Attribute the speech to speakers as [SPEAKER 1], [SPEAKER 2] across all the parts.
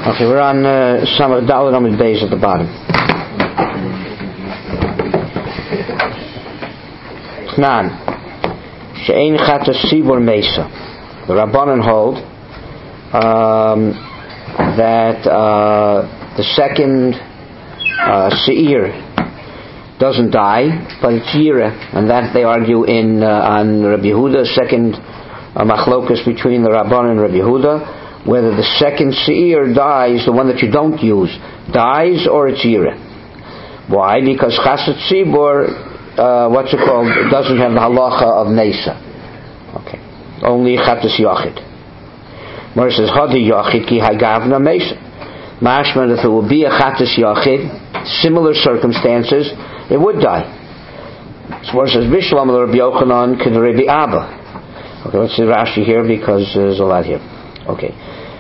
[SPEAKER 1] Okay, we're on Samach Dalet Amud Beis at the bottom. Chnan she'ein chatas sibur mesa. The Rabbanan hold that the second seir doesn't die, but it's yira, and that they argue in on Rabbi Yehuda, second machlokas between the Rabbanan and Rabbi Yehuda, whether the second seir dies, the one that you don't use, dies or it's yira. Why? Because chassid sibur, doesn't have the halacha of mesa. Okay, only chatas yachid. Mor says hadi yachid ki hagavna mesa. Mashma, if it would be a chatas yachid, similar circumstances, it would die. So Mor says Bishlam Rabbi Yochanan k'd Rabbi Abba. Okay, let's see Rashi here because there's a lot here. Okay.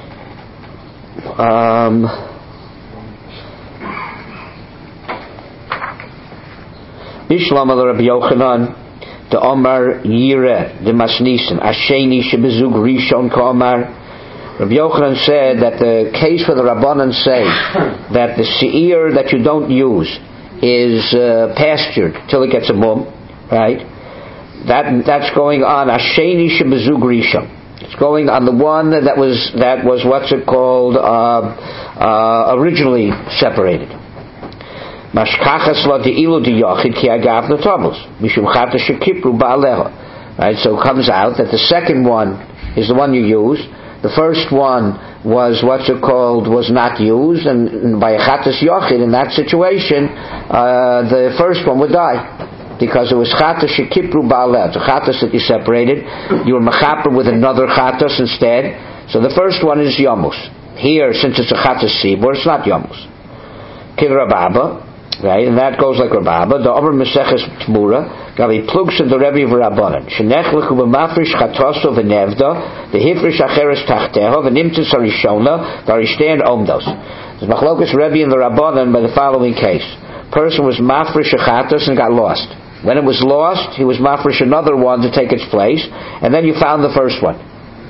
[SPEAKER 1] Bishlam Rabbi Yochanan the Omar Yire the Masnisen Asheni Shebezug Rishon K'Omar. Rabbi Yochanan said that the case for the Rabbanan say that the seir that you don't use is pastured till it gets a mum, right? That's going on Asheni Shebezug Rishon. It's going on the one that was what's it called originally separated. Mashkachas la deilu di yachid ki agav natabos mishum chata shekipru ba'aleha. Right, so it comes out that the second one is the one you use. The first one was was not used, and by a chatas yachid in that situation, the first one would die. Because it was chatas shekipru ba'aleh, the chatas that you separated, you were mechaper with another chatas instead. So the first one is yamus. Here, since it's a chatas sibur, it's not yamus. Kid Rababa, right? And that goes like Rababa. The Omer Meseches Tmura, Gavi plugs of the Rebbe of Rabbanan. Shenechlechu b'mafrish chatoso v'nevda, the hifrish acheres tachteho, v'nimtzis harishona, v'arishten omdos. There's machlokas Rebbe and the Rabbanan by the following case. Person was mafrish a chatas and got lost. When it was lost, he was mafresh another one to take its place, and then you found the first one.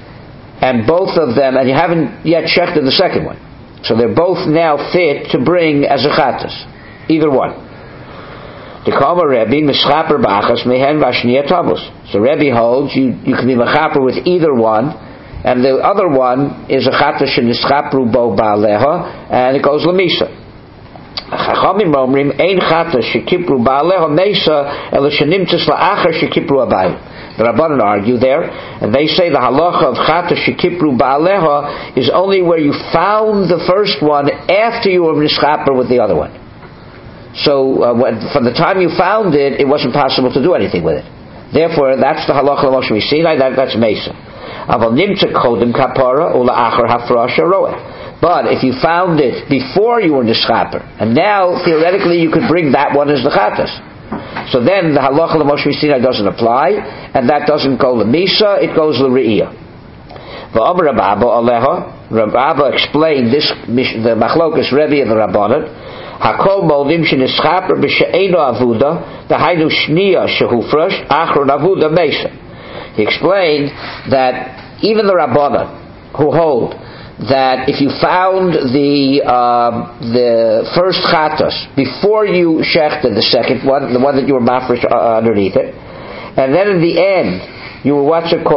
[SPEAKER 1] And both of them, and you haven't yet checked in the second one. So they're both now fit to bring as a chatas. Either one. The Kama Rebbe, mischaper b'achas mehen v'ashniya tavos. So Rebbe holds you can be mechaper with either one, and the other one is a chatas shenischaperu bo ba'aleha, and it goes lemisa. Chachamim omrim ein chatas shekipru ba'aleha mesa ela shenimtzis la'achar shekipru abayim. The Rabbanan argue there, and they say the halacha of chatas shekipru ba'aleha is only where you found the first one after you were nischaper with the other one. So from the time you found it, it wasn't possible to do anything with it. Therefore, that's the halacha of Moshe Sinai. That's mesa. Aval nimtza kodem kapara ula achar hafrasha roeh. But if you found it before you were nischaper, and now theoretically you could bring that one as the chatas, so then the halacha of Moshe Sinai doesn't apply, and that doesn't go lemisa; it goes l're'iyah. V'amar Rabba aleha, Rabba explained this the machlokas Rebbe and the Rabbanan. Hakol moldim shenischaper b'she'eno avuda dahainu shniya shehufrash achron avuda mesa. He explained that even the Rabbanan who hold that if you found the first chatas before you shechted the second one, the one that you were mafresh underneath it, and then in the end you were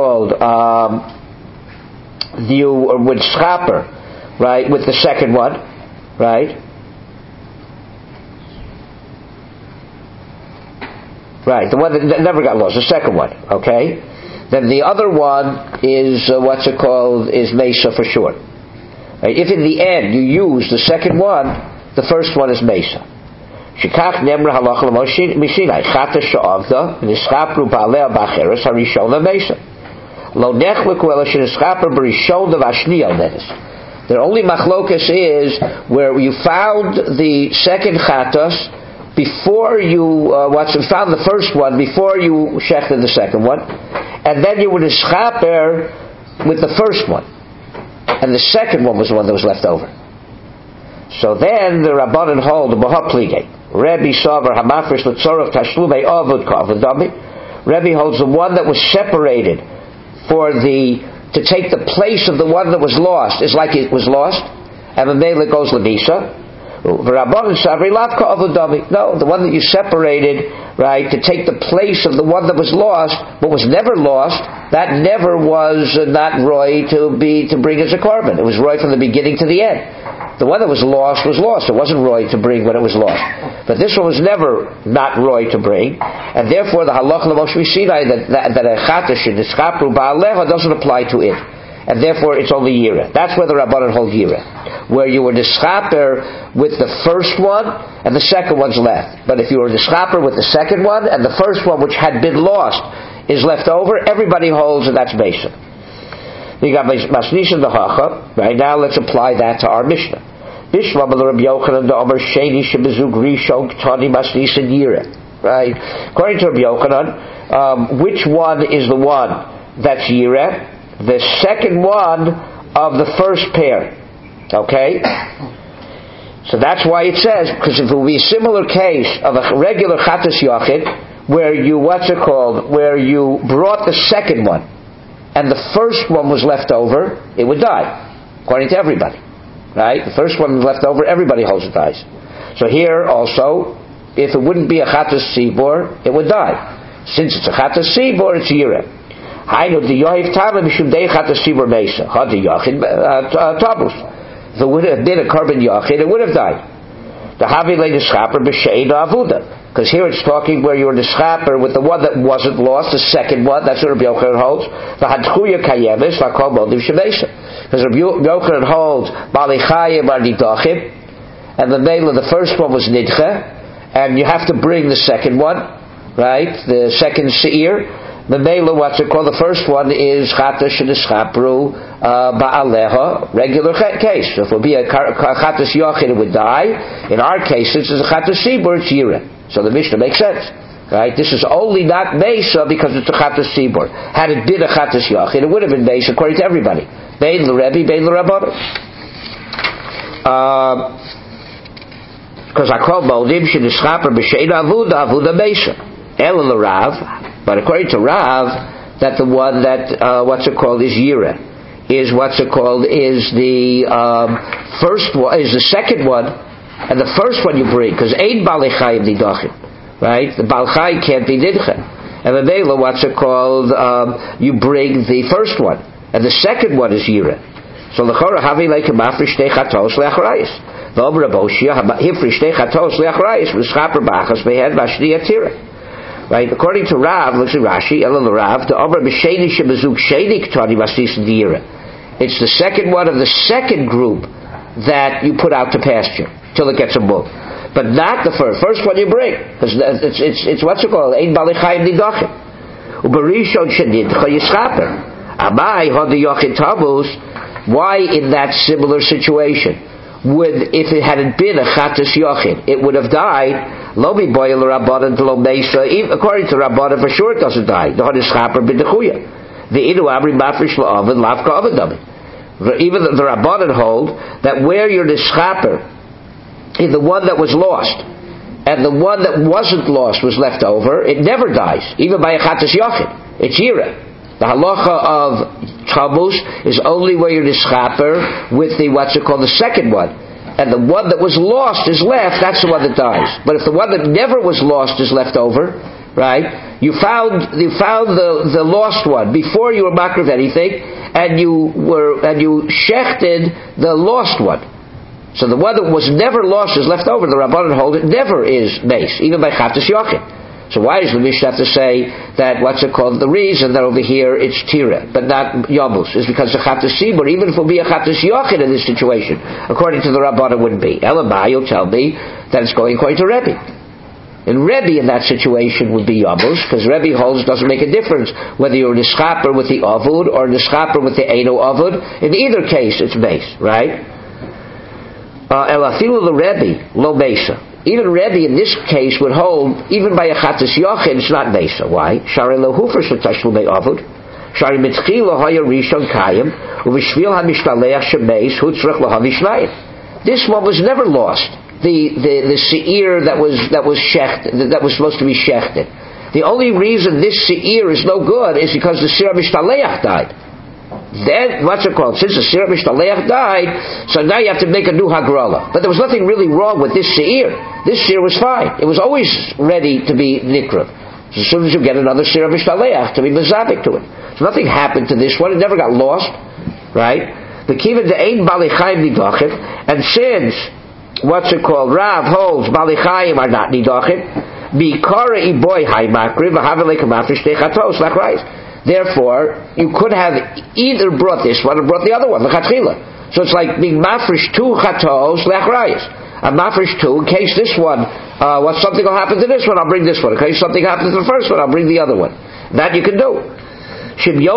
[SPEAKER 1] you would schaper, right, with the second one, right? Right, the one that never got lost, the second one, okay? Then the other one is is mesa for sure. Right? If in the end you use the second one, the first one is mesa. Shikach nemra halacha l'Moshe chatas she'avda v'nischapru ba'aleh b'acheres harishona mesa. Lo nechleku ela shenischaper b'rishona v'ashniya nedes. The only machlokas is where you found the second chatas before you found the first one before you shechted the second one, and then you would nischaper with the first one. And the second one was the one that was left over. So then the Rabbanan hold the Mahaplige. Rebbe Savar Hamafresh L'Tzorach Tashlumei Avud Kavadami. Rebbe holds the one that was separated to take the place of the one that was lost is like it was lost, and the Mela goes Lamisa. No, the one that you separated, right, to take the place of the one that was lost, but was never lost, that never was not roy to bring as a carbon. It was roy from the beginning to the end. The one that was lost was lost. It wasn't roy to bring when it was lost. But this one was never not roy to bring, and therefore the halacha l'Moshe Sinai that a chatash in ischapru ba'aleha doesn't apply to it. And therefore it's only yira. That's where the Rabbanan hold yira, where you were nischaper with the first one and the second one's left. But if you were nischaper with the second one and the first one, which had been lost, is left over, everybody holds, and that's basic. You got masnisha dehacha. Right now, let's apply that to our Mishnah. Bishlam Rabbi Yochanan the Omer Sheni Shebezug Rishon Ktani Masnisha Yira. Right. According to Rabbi Yochanan, which one is the one that's yira? The second one of the first pair. Okay? So that's why it says, because if it would be a similar case of a regular chatas yachid, where you, where you brought the second one, and the first one was left over, it would die. According to everybody. Right? The first one was left over, everybody holds it dies. So here also, if it wouldn't be a chatas sibor, it would die. Since it's a chatas sibor, it's yira. If it would have been a carbon yachid, it would have died. Because here it's talking where you were the schaper with the one that wasn't lost, the second one. That's what Rabbi Yochanan holds. Because Rabbi Yochanan holds Balichayim are nidachim, and the name of the first one was nidcha, and you have to bring the second one, right? The second seir. The Mela, what's it called? The first one is Chatash and Ischapru Ba'aleha, regular case. So if it would be a Chatash Yachid, it would die. In our case, since it's a Chatash Sibur, it's Yira. So the Mishnah makes sense. Right? This is only not Mesa because it's a Chatash Sibur. Had it been a Chatash Yachid, it would have been Mesa according to everybody. Bein l'Rebbe, Bein l'Rabbanan. Because I call Baldim Shin Ischapru B'Shein Avuda, Avuda Mesa. El l'Rav. But according to Rav, that the one that is yira, is the first one, is the second one, and the first one you bring, because ein balechayim nidachim, right? The balchai can't be nidcha, and the mela you bring the first one, and the second one is yira. So l'chora havi like a mafresh shtei chatos leachrayis. V'omer Raboshia hifresh shtei chatos leachrayis v'schaper bachas mehed v'ashni atira. Right, according to Rav, looks at Rashi, Elul Rav, the Omer B'Sheni Shebezug Sheni Ktani Masnis Dira. It's the second one of the second group that you put out to pasture till it gets a bull, but not the first. First one you bring, because it's what's it called? Ein Balichayim Nidachim. Uberishon Shenidcha Yischaper. Amai Hodi Yochid Tammuz. Why in that similar situation? If it hadn't been a chatas yachid, it would have died. Lomi boil rabbanan to lo mesa. According to rabbanan, for sure it doesn't die. The hadis chaper b'dechuya. The inu amri mafresh la'avid lavka avidami. Even the rabbanan hold that where you're the schaper in the one that was lost, and the one that wasn't lost was left over, it never dies, even by a chatas yachid. It's yira. The halacha of Tammuz is only where you're nischaper with the the second one, and the one that was lost is left. That's the one that dies. But if the one that never was lost is left over, right? You found the lost one before you were makriv anything, and you shechted the lost one. So the one that was never lost is left over. The Rabbanan hold it never is mace, even by chatas yachid. So why does the Mishnah have to say that the reason that over here it's tira, but not yamus, is because the chatas sibur, even if it will be a chatas yachid in this situation, according to the Rabbanan, wouldn't be. Elamai, you'll tell me that it's going according to Rebbe. And Rebbe in that situation would be yamus, because Rebbe holds it doesn't make a difference whether you're nischaper with the avud or nischaper with the eino avud. In either case, it's base, right? Elafilu the Rebbe lo mesa. Even Rebbe in this case would hold, even by a chatas yachid, it's not mesa. Why? Shari lohufer shetashlume avud. Shari mitchila haya rishon kayim uvishvil hamishtalech shemeis hutzrach lahavishnayim. This one was never lost. The seir that was shechted, that was supposed to be shechted. The only reason this seir is no good is because the seir mishtalech died. Then, what's it called? Since the Seir Mishtaleach died, so now you have to make a new Hagrala. But there was nothing really wrong with this Seir. This Seir was fine. It was always ready to be Nikra. So as soon as you get another Seir Mishtaleach, to be Mezabik to it. So nothing happened to this one. It never got lost. Right? The Kiva de Ein Balichaim Nidachim. And since, what's it called? Rav holds Balichaim are not Nidachim. Mikara Iboy Hai Makri, Vahavelek Mafrish Techatos, Lachrais. Therefore, you could have either brought this one or brought the other one, the Chatchila. So it's like being mafresh two chatos le'achrayis. I'm mafresh two in case this one, something will happen to this one, I'll bring this one. In case something happens to the first one, I'll bring the other one. That you can do. Same thing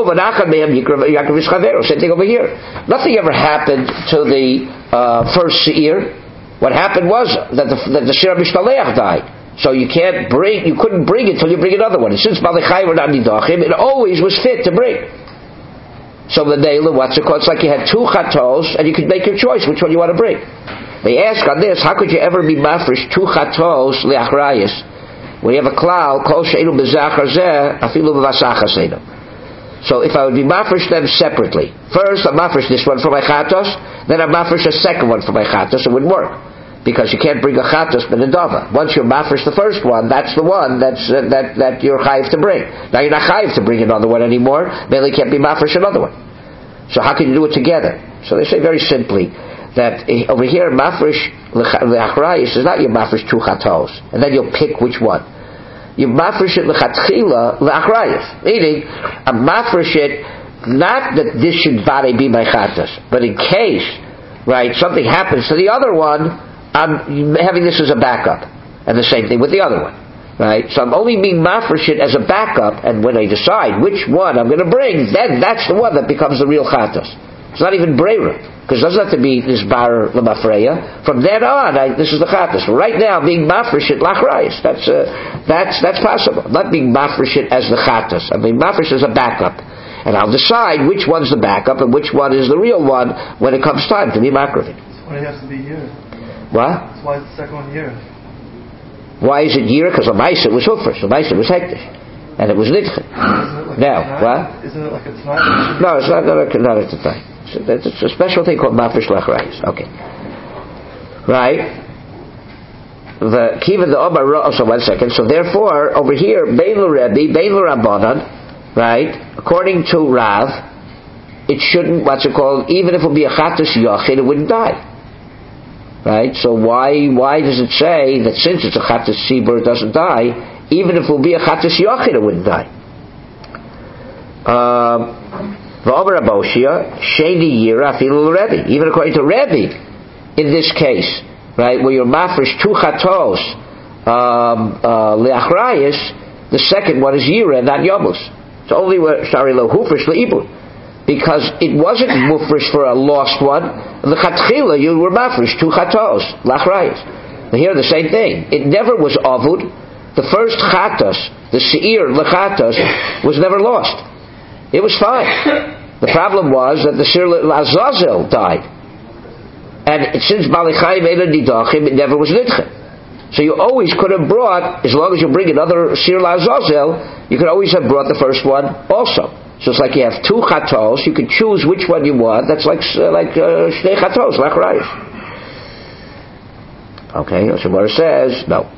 [SPEAKER 1] over here. Nothing ever happened to the first seir. What happened was that the Seir Mishtaleach died. So you couldn't bring it till you bring another one. And since Balichai were not Nidachim, it always was fit to bring. So the Neila, what's it called? It's like you had two chatos, and you could make your choice which one you want to bring. They ask on this, how could you ever be mafresh two chatos le'achrayis? When you have a klal, kol she'enu b'zachar zeh, afilu b'vasachas einu. So if I would be mafresh them separately, first I'm mafresh this one for my chatos, then I'm mafresh a second one for my chatos, it wouldn't work. Because you can't bring a chatos benedava. Once you're mafresh the first one, that's the one that you're chayiv to bring. Now you're not chayiv to bring another one anymore. Mainly can't be mafresh another one. So how can you do it together? So they say very simply that over here mafresh le'achrayis is not your mafresh two chatos, and then you'll pick which one. You mafresh it lechatchila le'achrayis, meaning I mafresh it not that this should vade be my chatos, but in case something happens to the other one. I'm having this as a backup, and the same thing with the other one, right? So I'm only being mafresh it as a backup, and when I decide which one I'm going to bring, then that's the one that becomes the real chatos. It's not even breira, because it doesn't have to be this bar lemafreya. From then on, this is the chatos. Right now, being mafresh it lachrayis, that's possible. Not being mafresh it as the chatos. I'm being mafresh as a backup, and I'll decide which one's the backup and which one is the real one when it comes time to be makravit.
[SPEAKER 2] Why it has to be here?
[SPEAKER 1] What?
[SPEAKER 2] That's why it's the second one here.
[SPEAKER 1] Why is it year? Because the Maisa was Hufresh, the Maisa was Hektish, and it was Nidche.
[SPEAKER 2] Like
[SPEAKER 1] now, what?
[SPEAKER 2] Isn't it like a tonight?
[SPEAKER 1] No, it's not a tonight. It's a special thing called Mafresh Lachrayis. Okay. Right? The Kiva the Omar, so 1 second. So therefore, over here, Bein L'Rebbe, Bein L'Rabbanan, right? According to Rav, it shouldn't, even if it would be a Chatos Yochid, it wouldn't die. Right? So why does it say that since it's a Chatos Sibur, it doesn't die, even if it will be a Chatos Yochid, it wouldn't die? V'omer Aboshia, Sheni Yira Afilu Rebbe. Even according to Rebbe, in this case, right, where you're mafresh two chatos le'achrayis, the second one is Yira, not Yomos. It's only lo hufresh le'ibud. Because it wasn't mufresh for a lost one. The chatchila, you were mafresh two chatos la'achrayis. Here the same thing. It never was avud. The first chatos, the seir lechatos, was never lost. It was fine. The problem was that the Seir L'Azazel died. And since Balichai made a Nidachim, it never was Nidche. So you always could have brought, as long as you bring another Seir L'Azazel, you could always have brought the first one also. So it's like you have two chatos, you can choose which one you want. That's like Shnei chatos, Lachrayis. Okay, so what it says, no.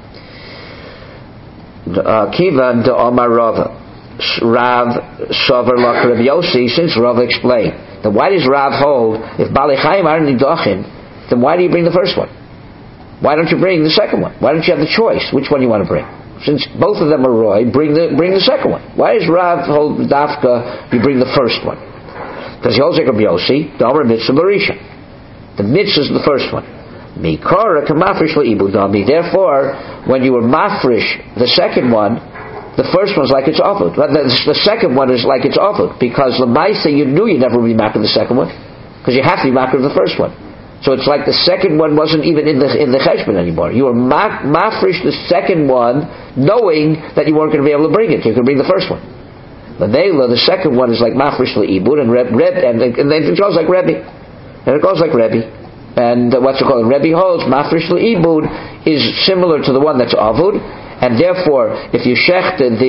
[SPEAKER 1] Kivan de Omar Rava. Rav Sover Lach Rav Yossi, since Rav explained. Then why does Rav hold, if Balichayim are Nidachin, then why do you bring the first one? Why don't you bring the second one? Why don't you have the choice which one you want to bring? Since both of them are Roy, bring the second one. Why does Rav hold Dafka, you bring the first one? Because he holds like Rav Yossi, the Omer Mitzvah Barisha. The mitzvah is the first one. Mikara Kamafrish Le'ibudami. Therefore, when you were mafrish, the second one, the first one's like it's avud. The second one is like it's avud, because l'maisa you knew you'd never be makar the second one, because you have to be makar the first one. So it's like the second one wasn't even in the cheshbon anymore. You were mafresh the second one, knowing that you weren't going to be able to bring it. You could bring the first one. The second one is like mafresh le'ibud, and then it goes like Rebbe, and it goes like Rebbe. And what's it called? Rebbe holds mafresh le'ibud is similar to the one that's avud. and therefore, if you shecht if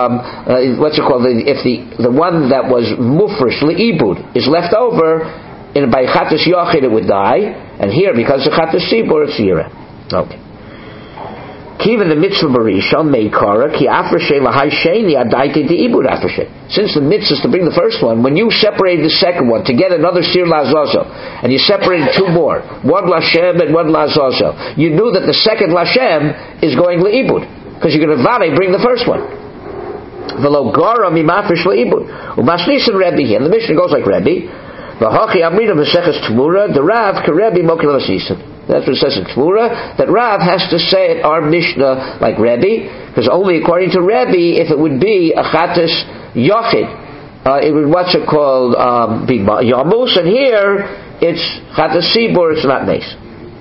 [SPEAKER 1] the one that was mufresh leibud is left over, by chatas yachid it would die, and here because of chatas sibur it's yira. Okay. Kiva the mitzvah barishon meikara ki afreshe lahai sheni adaiti deibud afreshe. Since the mitzvah is to bring the first one, when you separated the second one to get another sir lazazo, and you separated two more, one lashem and one lazazo, you knew that the second lashem is going leibud because you're going to vade bring the first one. V'lo gara mimafresh leibud umasnisin Rebbe here. And the Mishnah goes like Rebbe. V'hachi amrina v'seches tmura the Rav karebi mokil asisin. That's what it says in Tmura, that Rav has to say it, our Mishnah, like Rebbe, because only according to Rebbe, if it would be a Chatas Yochid, it would, be Yamus, and here, it's Chatas Sibur, it's not Mace.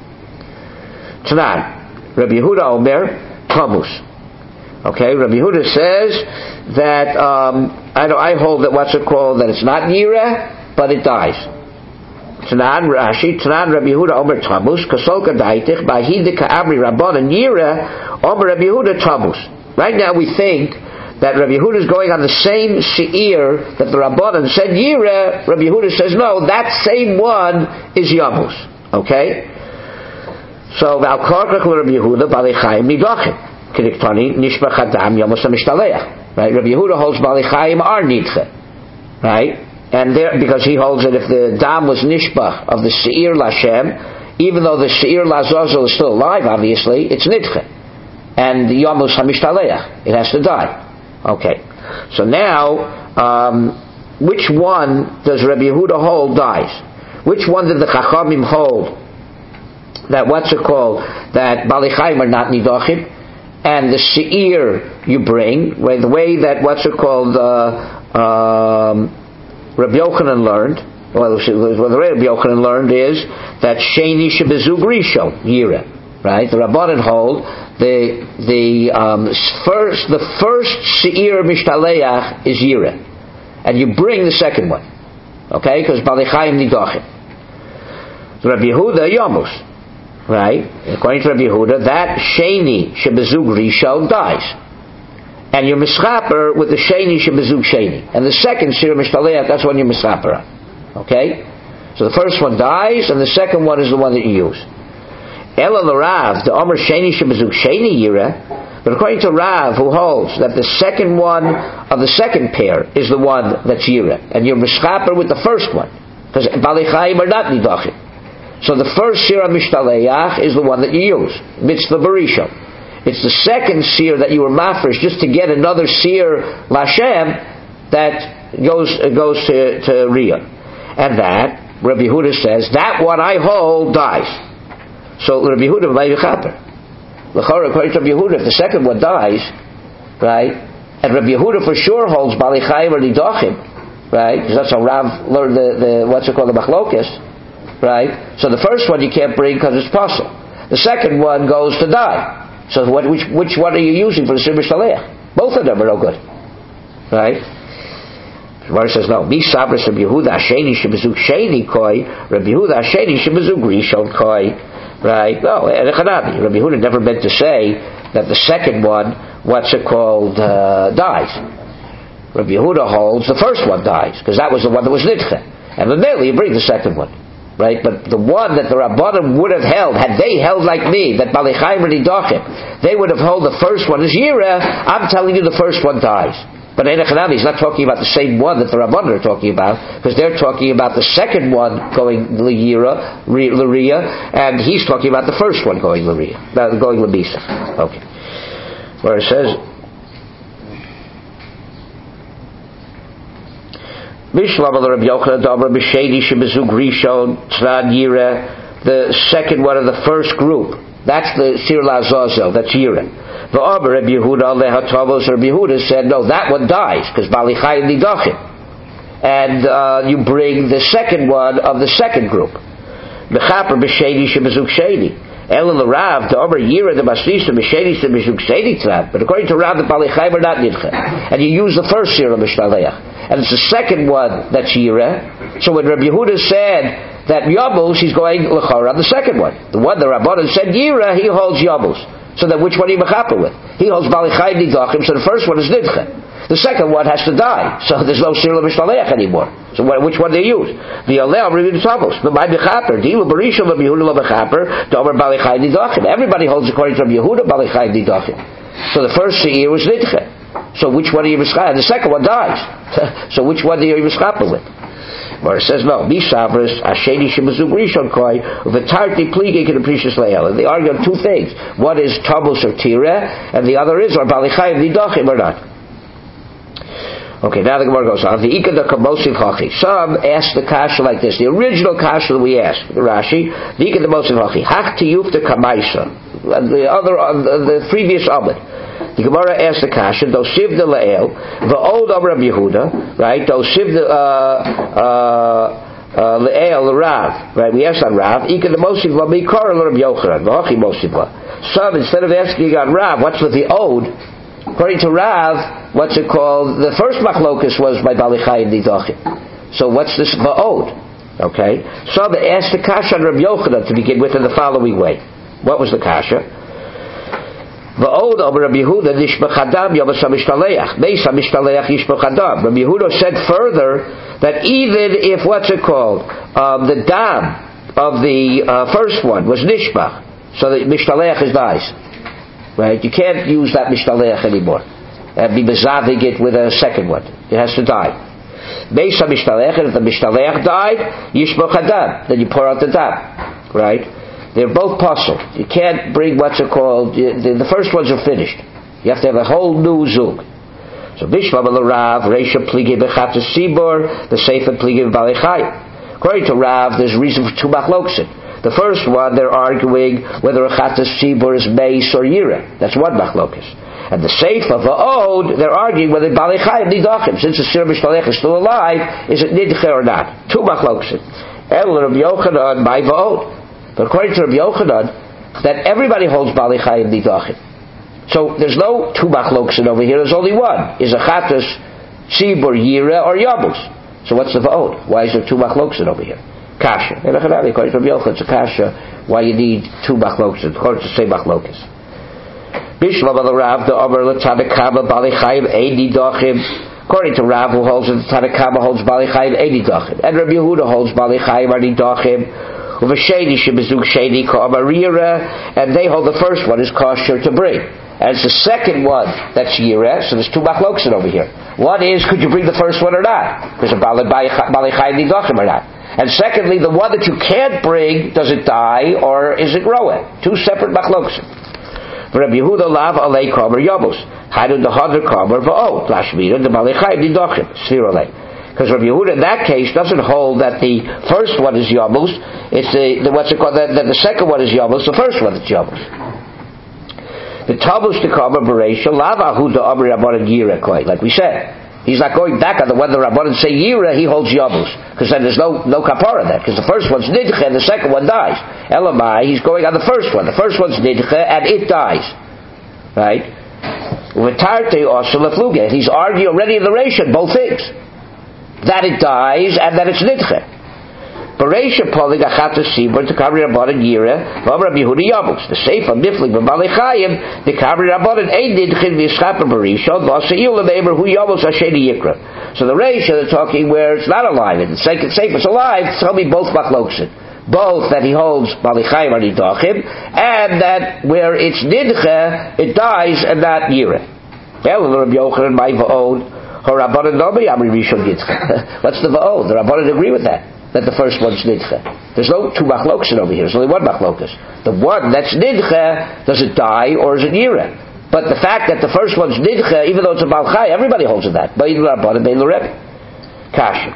[SPEAKER 1] Tanan, Rabbi Yehuda Omer, Tamus. Okay, Rabbi Yehuda says that, I hold that that it's not Yira, but it dies. Tanan Rashi, Tanan Rabbi Yehuda Omer Tamus, Kasolka Daitich, Bahidika Amri Rabban and Yira, Omer Rabbi Yehuda Tamus. Right now we think that Rabbi Yehuda is going on the same Seir that the Rabbanan said Yira. Rabbi Yehuda says no, that same one is Yamus. Okay? So, Valkorkach Rabbi Yehuda, Balichayim Nidachim. Kediktani, Nishbach Adam Yamus HaMishtaleach. Right? Rabbi Yehuda holds Balichayim are Nidche. Right? And there, because he holds that if the dam was nishbach of the seir lashem, even though the seir lazazel is still alive, obviously, it's nidche. And the yamus hamishtaleyach, it has to die. Okay. So now, which one does Rabbi Yehuda hold dies? Which one did the Chachamim hold that that Balichayim are not nidachim, and the seir you bring, the way that Rabbi Yochanan learned, the way Rabbi Yochanan learned is that Sheni Shebezug Rishon Yira, right? The Rabbanan hold the first Seir Mishtaleach is Yira, and you bring the second one, okay? Because Balichayim Nidachim. Rabbi Yehuda Yamus, right? According to Rabbi Yehuda, that Sheni Shebezug Rishon dies. And you're mischaper with the sheni shebezug sheni, and the second sir mishtaleach, that's when you're mischaper. Okay, so the first one dies, and the second one is the one that you use. Ela l'Rav the Omer sheni shebezug sheni yira, but according to Rav, who holds that the second one of the second pair is the one that's yira, and you're mischaper with the first one because balichayim are not nidachim. So the first sir mishtaleach is the one that you use, mitzvah barishon. It's the second seer that you were mafresh just to get another seer lashem that goes to Riyah. And that, Rabbi Yehuda says, that one I hold dies. So Rabbi Yehuda may be chaper. According to Rabbi Yehuda, if the second one dies, right, and Rabbi Yehuda for sure holds Balichayim or Nidachim, right, because that's how Rav learned the machlokes, right, so the first one you can't bring because it's possible. The second one goes to die. So which one are you using for the Sir Mishtaleach? Both of them are no good. Right? Gemara says no. Mi sabras Rabbi Yehuda Asheni shebezug sheni koi. Rabbi Yehuda Asheni shebezug rishon koi. Right? No, Rabbi Yehuda never meant to say that the second one, dies. Rabbi Yehuda holds the first one dies, because that was the one that was nidche. And then you bring the second one. Right, but the one that the Rabbanim would have held, had they held like me, that Balichayim or Nidachim, they would have held the first one as Yira. I'm telling you the first one dies. But Einach he's not talking about the same one that the Rabbanim are talking about, because they're talking about the second one going L'Yira, and he's talking about the first one going L'Riyah, going L'Bisa. Okay. Where it says, the second one of the first group, that's the Sir Lazazel, that's Yira. The Rabbi Yehuda said, no, that one dies because Balichayim Nidachim, and you bring the second one of the second group. Mechaper b'sheni shebezug sheni. Ellen Rav, the Omer Yira, the Masrisa, Mesheni, the Meshuk Sheni Tzad. But according to Rav, the Balichayim are not Nidche. And you use the first Yira Mishtaleach. And it's the second one that's Yira. So when Rabbi Yehuda said that Yamus, he's going L'chara on the second one. The one the Rabbanan said Yira, he holds Yamus. So then which one are you mechaper with? He holds Bali Chayim Nidachim, so the first one is Nidche. The second one has to die, so there's no Sirla Mishtaleach anymore. So which one do you use? V'yaleh Amri V'Tavos. But my mechaper, Dilu Barisha L'Yehuda L'Mechaper, Domer Bali Chayim Nidachim. Everybody holds according to Yehuda Bali Chayim Nidachim. So the first Seir was Nidche. So which one are you mechaper? And the second one dies. So which one are you mechaper with? Where it says no, Mishavris, Asheni Shemazug Rishon Koi, V'tarti Pligik and Aprecious Leil. And they argue on two things. One is Tabus or Tira, and the other is, or Bali Chayim Nidachim or not. Okay, now the Gemara goes on. The Ikada Kamosiv Hachi. Some ask the kasha like this. The original kasha that we asked, Rashi, the Ikada Kamosiv Hachi. Hach Tiyufta Kamaisa. The other, the previous Amud. The Gemara asked the kasha, Dosiv de La'el, the old Amr Yehuda, right? Dosiv de La'el, Rav, right? We asked on Rav. Ikada Mosiv La Mikar Rabbi Yochanan. V'Hachi Mosiv La. Some, instead of asking on Rav, what's with the old? According to Rav, what's it called? The first machlokus was by Bali Chayim Nidachim. So what's this va'od? Okay. So they asked the kasha on Rabbi Yochanan to begin with in the following way. What was the kasha? Va'od over Rabbi Yehuda nishbach adam yavas hamishtalech. Beis hamishtalech yishbach adam. Rabbi Yehuda said further that even if what's it called? The dam of the first one was nishbach, so the mishtalech is dies. Right? You can't use that mishtaleach anymore. And be bezavig it with a second one. It has to die. Beis ha-mishtaleach, and if the mishtaleach died, yishboch adam. Then you pour out the dam. Right? They're both puzzled. You can't bring what's it called. The first ones are finished. You have to have a whole new zug. So Bishlam al-Rav, Reisha pligi bechat sibor, the Sefer pligi b'balei chayim. According to Rav, there's reason for two machloksin. The first one, they're arguing whether a chatas sibur is meis or yira. That's one machlokes. And the Sefer va'od, they're arguing whether Bali Chayim Nidachim, since the Sir Mishtalech is still alive, is it nidche or not? Two machlokes. El Rabbi Yochanan by va'od. But according to Rabbi Yochanan, that everybody holds Bali Chayim Nidachim. So there's no two machlokes over here. There's only one. Is a chatas sibur yira or yabus? So what's the va'od? Why is there two machlokes over here? Kasha. According to Rabbi Yochanan, it's a kasha. Why you need two machlokes? According to the same machlokes. Bishlam al-Rav, the Omer l'Tanakama Bali Chayim Eidi Dachim. According to Rav, who holds that the Tanakama holds Bali Chayim Eidi Dachim, and Rabbi Yehuda holds Bali Chayim Eidi Dachim. Uvasheni shebizug sheni ka'amarira, and they hold the first one is kosher to bring, and it's the second one that's yireh. So there's two machlokes over here. One is, could you bring the first one or not? Because of Bali Chayim Eidi Dachim or not? And secondly, the one that you can't bring, does it die or is it roeh? Two separate machlokes. For Rabbi Yehuda lav alei kamer yabos. Haidu dehadr kamer va'o. Lashmira de Bali Chayim Nidachim. Sfir alei. Because Rabbi Yehuda in that case doesn't hold that the first one is yabos. It's the what's it called? That the second one is yabos. The first one is yabos. The tabus de kamer bereisha lav ahuda amri rabbanan yireh koi. Like we said. He's not going back on the whether Rabbanan say Yira, he holds Yabus. Because then there's no kapara there. Because the first one's Nidche and the second one dies. Elamai, he's going on the first one. The first one's Nidche and it dies. Right? V'tarte also lefluge. He's arguing already in the Reisha, both things. That it dies and that it's Nidche. Bereisha polig achatas sibur to kabri rabbanan yira, v'am Rabbi Yehuda yabus. The Sefer miflig b'balei chayim, the kabri rabbanan ein nidchin v'yischaper bereisha, v'asa'il l'meimer hu yabus hasheni yikra. So the Reisha, they're talking where it's not alive, and the second Sefer's alive, tell me both machloksin. Both that he holds balei chayim anidachim, and that where it's nidche, it dies, and not yira. El Rabbi Yochanan my va'od, ha rabbanan nomi amri rishon yitcha. What's the va'od? The rabbanan agree with that. That the first one's nidche. There's no two machlokes over here. There's only one machlokas. The one that's nidche, does it die or is it yira? But the fact that the first one's nidche, even though it's a balchai, everybody holds to that. Bein l'rabbanan, bein l'rebbe. Kasha.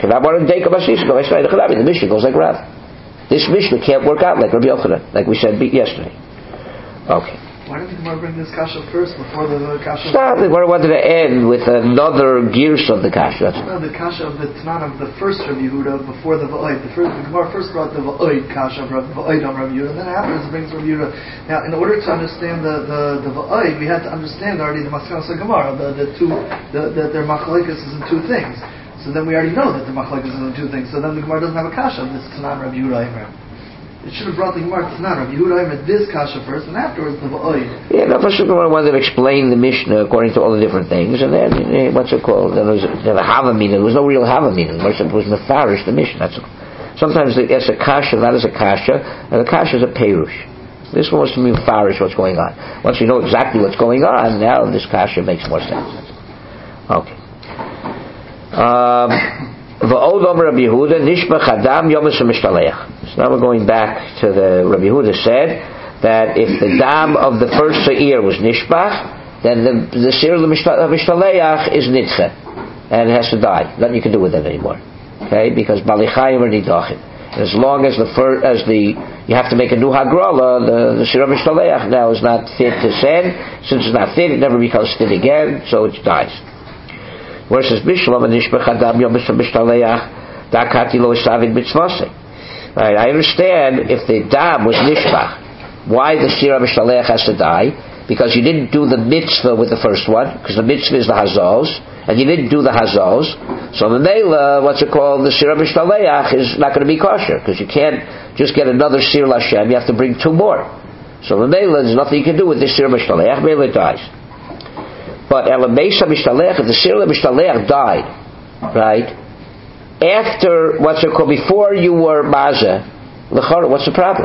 [SPEAKER 1] The Mishnah goes like Rav. This Mishnah can't work out like Rabbi Yochanan, like we said yesterday. Okay.
[SPEAKER 2] Why did the Gemara bring this kasha first before the kasha?
[SPEAKER 1] The Gemara wanted to end with another gears of the kasha.
[SPEAKER 2] No, the kasha of the Tanan of the first Rabbi Yehuda before the Va'oid. The Gemara first brought the Va'oid kasha of Va'oid on Rabbi Yehuda, and then afterwards it brings Rabbi Yehuda. Now, in order to understand the Va'oid, we had to understand already the Maskanos Gemara, that their machlokes is in two things. So then we already know that the machlokes is in two things. So then the Gemara doesn't have a kasha of this Tanan Rabbi Yehuda. It should have brought the Gemara Tzanan. Rabbi Yehuda met this kasha first, and afterwards the va'oid.
[SPEAKER 1] Yeah, no, first the Gemara wanted to explain the Mishnah according to all the different things, and then what's it called? There was a hava meaning. There was no real hava meaning. It was mefarish the Mishnah. That's all. Sometimes it's a kasha, that is a kasha, and the kasha is a perush. This one was to mean mefarish what's going on. Once you know exactly what's going on, now this kasha makes more sense. Okay. V'od omer Rabbi Yehuda nishbach adam yomes ha'mishtaleach. So now we're going back to the Rabbi Yehuda said that if the dam of the first seir was nishbach, then the seir of the mishtaleach is nitche, and it has to die. Nothing you can do with it anymore. Okay, because balichayim are nidachim. And as long as you have to make a new hagrala, the seir of mishtaleach now is not fit to send. Since it's not fit, it never becomes fit again, so it dies. Versus Bishlam and Nishbach Adam Yom Mishtaleach Dakati Lo Isavid Mitzvasei. Right, I understand if the dam was Nishbach, why the Sira Mishtaleach has to die? Because you didn't do the mitzvah with the first one, because the mitzvah is the Hazos, and you didn't do the Hazos, so the Mela, the Sira Mishtaleach is not going to be kosher, because you can't just get another Sir Lashem, you have to bring two more. So the Mela, there's nothing you can do with this Sira Mishtaleach, Mela dies. But Elameisa Mishtaleach, if the Sira Mishtaleach died, right, after, before you were Mazeh, what's the problem?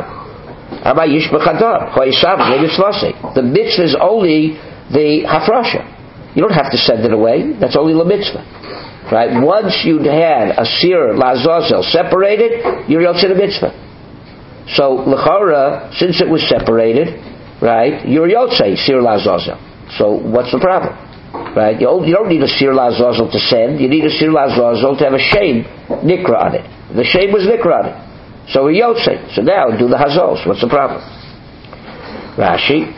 [SPEAKER 1] The mitzvah is only the hafrasha. You don't have to send it away. That's only the mitzvah. Right? Once you had a Sir Lazazel separated, you're Yotzei the mitzvah. So, L'chara, since it was separated, right, you're Yotzei Sir Lazazel. So what's the problem? Right? You don't need a Sir Lazazel to send. You need a Sir Lazazel to have a shame nikra on it. The shame was nikra on it. So we Yotzei. So now do the Hazos. What's the problem? Rashi.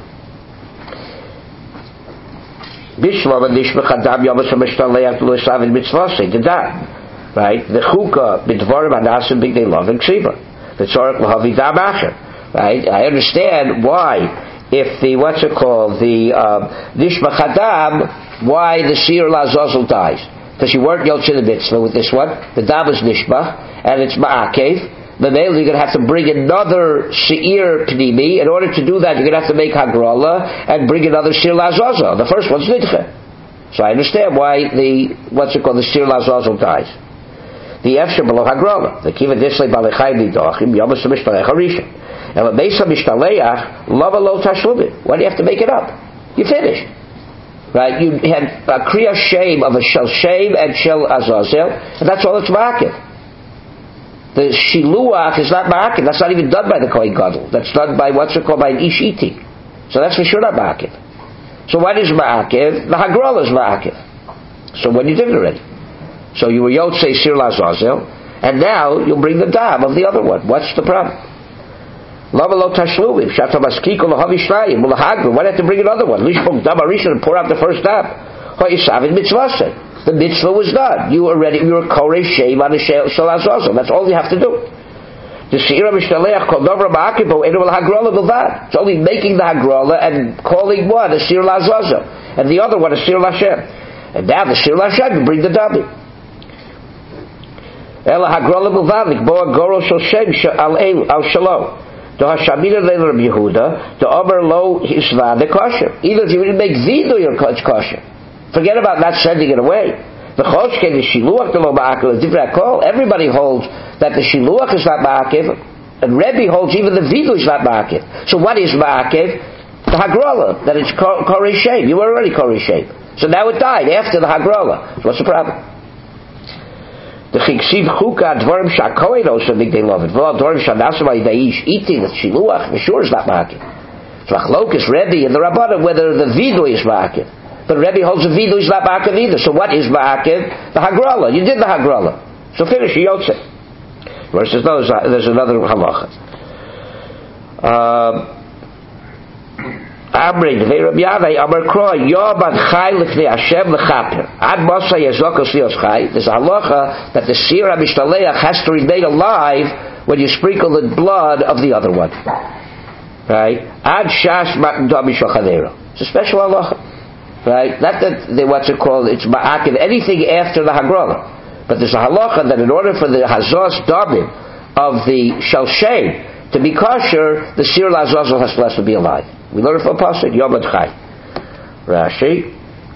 [SPEAKER 1] Bishlam and Nishbach Adam Yomas HaMishtaleach Lo Yisavin Mitzvasei. Dedah. Right? The Chukah B'dvarim Anasim B'gnei Lov and Ksiva. The Tzorach L'havi Dam Acher. Right? I understand why. If the Nishbach Adam, why the Sir Lazazel dies? Because you weren't Yotzei the mitzvah with this one. The dam is Nishbach, and it's Ma'akev. The male, you're going to have to bring another Seir Pnimi. In order to do that, you're going to have to make Hagrala and bring another Sir Lazazel. The first one's Nidche. So I understand why the Sir Lazazel dies. The Efsher below Hagrala. The Kiva Disley Balechai Nidachim, Yomas Mishtaleach Harisha. And what Beis HaMishtaleach, Lava Lo Tashlubim. Why do you have to make it up? You finished. Right? You had a Kriya Shem of a Shel Shem and Shel Azazel, and that's all it's Ma'akev. The Shiluach is not Ma'akev. That's not even done by the Kohen Gadol. That's done by by an Ish Iti. So that's for sure not Ma'akev. So what is Ma'akev? The Hagrala is Ma'akev. So when you did it already. So you were Yotzei Sir Lazazel, and now you'll bring the dam of the other one. What's the problem? Lava lo tashluvim, shata maskiko lohavi shnayim, mulahagru. Why do you have to bring another one? Lishbok dam arishan and pour out the first dam. Hoyisavin mitzvaseh. The mitzvah was done. You were korei sheim on the shel azazel. That's all you have to do. The Sira Mishtaleach called Dovra Ma'akibo Edu Hagrala Bilvad. It's only making the Hagrala and calling one a Sir Lazazel and the other one a Sir Lashem. And now the Sir Lashem you bring the Dabi. Ela Hagrala Bilvad Likboa Goro Shel Shem Al Shalom. The Hashamina Leil Rabbi Yehuda, the Omer Lo Hisva the kosher. Even if you didn't make Vidu, you're kosher. Forget about not sending it away. The Choshke, the Shiluach, the Lo Ma'akev, the Divrei Kol. Everybody holds that the Shiluach is not Ma'akev, and Rebbe holds even the Vidu is not Ma'akev. So what is Ma'akev? The Hagrala, that it's Korei Shem. You were already Korei Shem. So now it died after the Hagrala. So what's the problem? The Chiksiv Chuka Dvarim Shakoin also big they love it. Well, Dvarim Shanasu by Daish eating the Shiluach, the sure is not Ma'akev. So Achlokas Rebbe and the Rabbanim whether the Vidu is Ma'akev. But Rebbe holds the Vidu is not Ma'akev either. So what is Ma'akev? The Hagrala. You did the Hagrala. So finish your Yotzei. Versus no, there's another halacha. Amrin, they Rabbi Yavai, Amar Kroy, Yoban Chai Lifnei Hashem Lechaper. Ad Masa Yezokos Lios Chai. There's a halacha that the Sir HaMishtaleach has to remain alive when you sprinkle the blood of the other one. Right? Ad Shas Matan Dami Shochanero. It's a special halacha. Right? Not that what's it called, it's Ma'akev, anything after the Hagrala. But there's a halacha that in order for the Hazos Damim of the Shel Shem To be kosher, the Sir Lazazel has to be alive. We learn from Pasuk, Yom Chai. Rashi.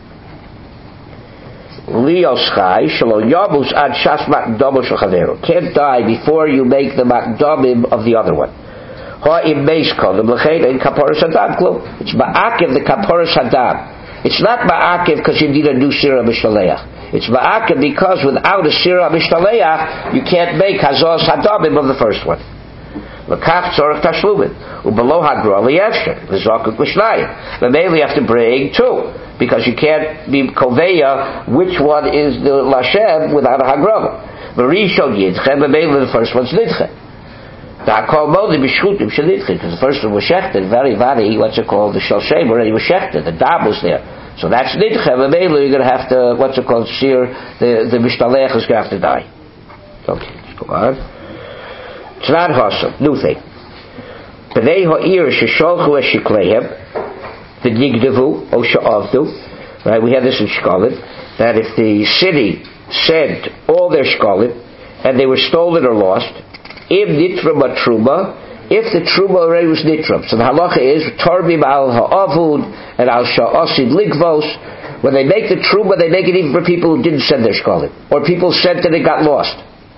[SPEAKER 1] Lios Chai, Shalo Yabus Ad Shas Makdamo Shachavero. Can't die before you make the Makdamim of the other one. Ha'im Meis Kodem L'chein Ein Kaporos Hadam Klum. It's Ma'akiv the Kaporos Hadam. It's not Ma'akiv because you need a new Sirah Mishtaleach. It's Ma'akiv because without a Sirah Mishtaleach, you can't make Hazos Hadamim of the first one. L'kach tzorach tashlumin u'below hagra liyefsher l'zokuk l'shnayim. But mainly you have to bring two, because you can't be koveya which one is the lashem without a hagrava. V'rishon yidchem, but mainly the first one's nidchem. The hakol modi b'shchutim shenidchem, because the first one was shechted, very, what's it called, the shel shem already was shechted, the dab was there. So that's nidchem, and mainly you're going to have to, what's it called, shir, the mishtalech is going to have to die. Okay, let's go on. It's not Hassam, new thing. B'nei ha'ir shesholchu eshikleihem, v'nigdavu, o she'avdu, right, we have this in Shkolim, that if the city sent all their Shkolim, and they were stolen or lost, im nitram truma, if the truma already was nitram. So the halacha is, tarbim al ha'avud, and al sha'asid ligvos, when they make the truma, they make it even for people who didn't send their Shkolim, or people sent and it got lost.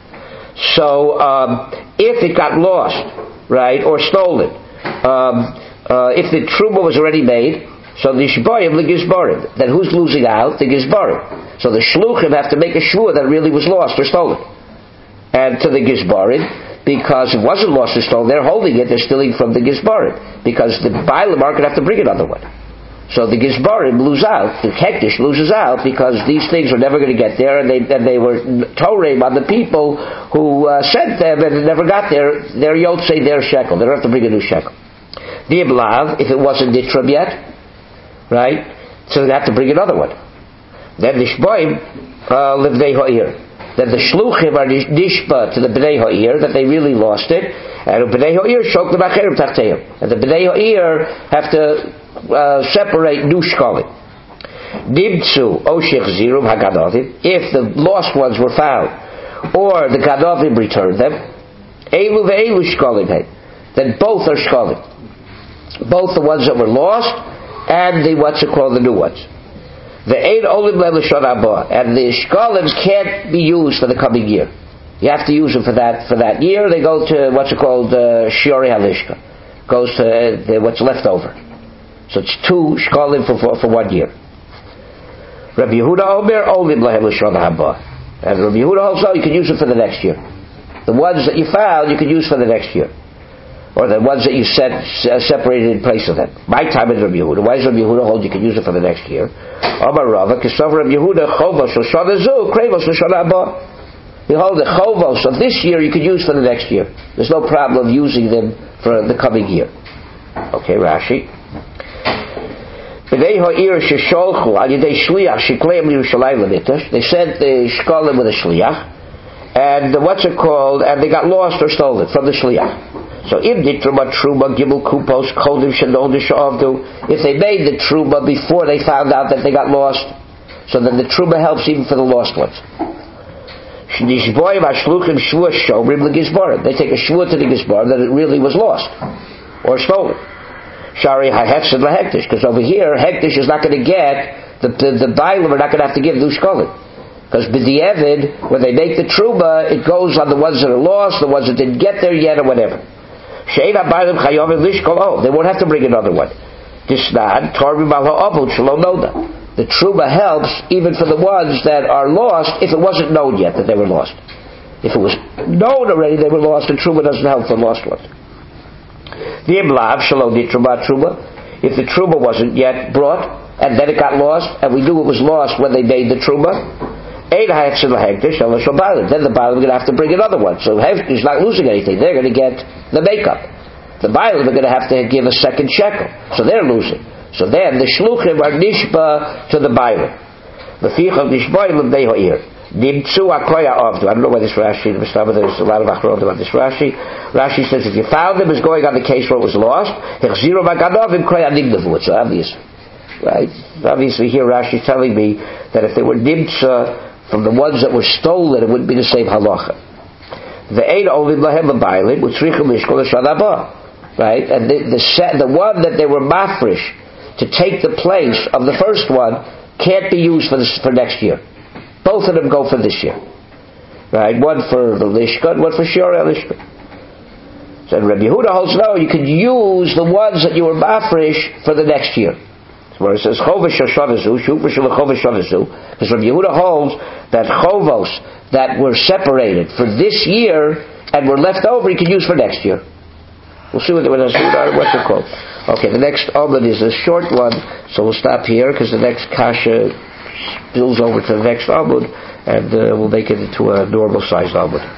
[SPEAKER 1] So, if it got lost, right, or stolen, if the truma was already made, so the shboyim the gizbarim, then who's losing out? The gizbarim. So the shluchim have to make a shvur that it really was lost or stolen. And to the gizbarim, because it wasn't lost or stolen, they're holding it, they're stealing from the gizbarim, because the bailam are going to have to bring another one. So the Gizbarim lose out, the Hektish loses out, because these things are never going to get there, and they were Torem on the people who sent them, and it never got there. They're Yotzei, their shekel. They don't have to bring a new shekel. The Iblav, if it wasn't Nitram yet, right, so they have to bring another one. Then the Shboim live Bnei Ha'ir. Then the Shluchim are Nishba to the Bnei Ha'ir, that they really lost it, and the Bnei Ha'ir shok the Bacherim Tachteim. And the Bnei Ha'ir have to separate new shkolim. Nimtzu oshich zirum hagadavim. If the lost ones were found, or the gadavim returned them, elu ve'elu shkolim, then both are shkolim. Both the ones that were lost and the what's it called, the new ones. The ein olim le'lishon haba, and the shkolim can't be used for the coming year. You have to use them for that year. They go to what's it called, shiori halishka, goes to what's left over. So it's two shkolim for 1 year. Rabbi Yehuda Omer olim lahem l'shon haba, and Rabbi Yehuda also you can use it for the next year. The ones that you found you can use for the next year, or the ones that you separated in place of them. My time is Rabbi Yehuda. Why does Rabbi Yehuda hold you can use it for the next year? Amar Rava Kesov Rabbi Yehuda chovos l'shon hazu krevos l'shon haba. You hold the chovos of this year you could use for the next year. There's no problem using them for the coming year. Okay, Rashi. They sent the shkolim with a shliach, and what's it called? And they got lost or stolen from the shliach. So if they made the truma before they found out that they got lost, so then the truma helps even for the lost ones. They take a shvur to the gizbar that it really was lost or stolen. Shari ha'hefsed lahektish, because over here hektish is not going to get the bailam are not going to have to give new shkolim, because b'di'evid when they make the truma it goes on the ones that are lost, the ones that didn't get there yet, or whatever. She'ena bailam chayovim lishkol, they won't have to bring another one. Disnad tarvim al ha'avud shalom noda. The truma helps even for the ones that are lost if it wasn't known yet that they were lost. If it was known already they were lost, the truma doesn't help the lost ones. The Iblav Shalom Nitruma Truma, if the Truma wasn't yet brought, and then it got lost, and we knew it was lost when they made the Truma, then the Bailam are going to have to bring another one. So Hektish is not losing anything, they're going to get the makeup. The Bailam are going to have to give a second shekel, so they're losing. So then the Shluchim are Nishba to the Bailam. The Fichah Nishboim of Behoir. Nimtzu akoya avdu. I don't know why this Rashi, there's a lot of achronim about this Rashi. Rashi says if you found them as going on the case where it was lost, hechziru magadovim koya nigdavu. It's obvious, right? Obviously here Rashi is telling me that if they were nimtza from the ones that were stolen, it wouldn't be the same halacha. Ve'ein olim lahem l'baylim u'tzrichim lishkol l'shana haba. Right, and the one that they were mafresh to take the place of the first one can't be used for next year. Both of them go for this year. Right, one for the lishka and one for shiur lishka. So Rabbi Yehuda holds no, you could use the ones that you were mafresh for the next year. Where it says chovish shavazu, shuvish chovish shavazu, because Rabbi Yehuda holds that chovos that were separated for this year and were left over, you could use for next year. We'll see what's it called. Okay, the next Amud is a short one, so we'll stop here because the next kasha spills over to the next Amud, and we'll make it into a normal sized Amud.